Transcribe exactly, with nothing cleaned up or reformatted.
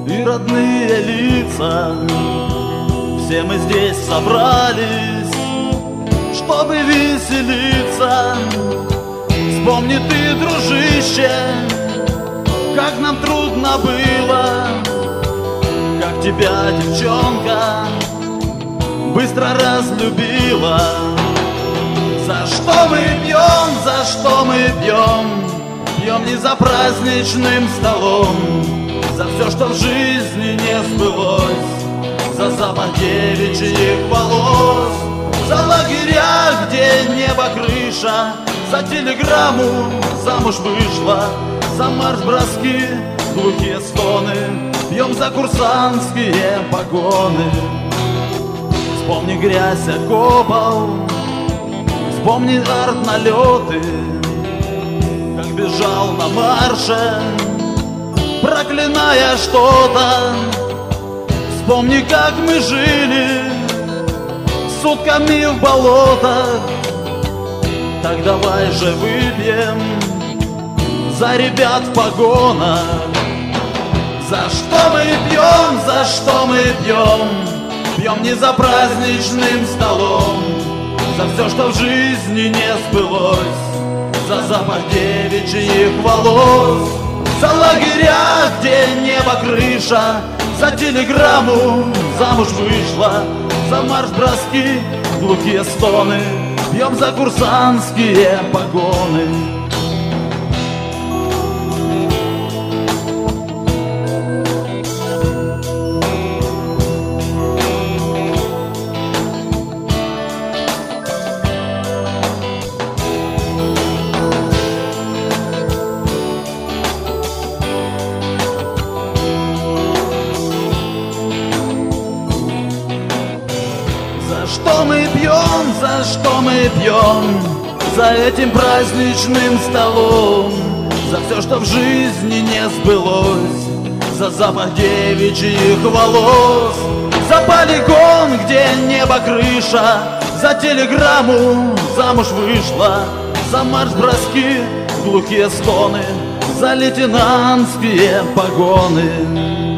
и родные лица. Все мы здесь собрались, чтобы веселиться. Вспомни ты, дружище, как нам трудно было, как тебя, девчонка, быстро разлюбила. За что мы пьем, за что мы пьем? Пьем не за праздничным столом, за все, что в жизни не сбылось, за запах девичьих волос, за лагеря, где небо крыша, за телеграмму замуж вышла, за марш-броски, глухие стоны. Пьем за курсантские погоны. Вспомни грязь окопов, вспомни артналеты, как бежал на марше, проклиная что-то. Вспомни, как мы жили сутками в болотах. Так давай же выпьем за ребят в погонах. За что мы пьем, за что мы пьем? Пьем не за праздничным столом, за все, что в жизни не сбылось, за запах девичьих волос, за лагеря, где небо крыша, за телеграмму замуж вышла, за марш-броски, глухие стоны. Пьем за курсантские погоны. За что мы пьем, за что мы пьем? За этим праздничным столом, за все, что в жизни не сбылось, за запах девичьих волос, за полигон, где небо крыша, за телеграмму замуж вышла, за марш-броски, глухие стоны, за лейтенантские погоны.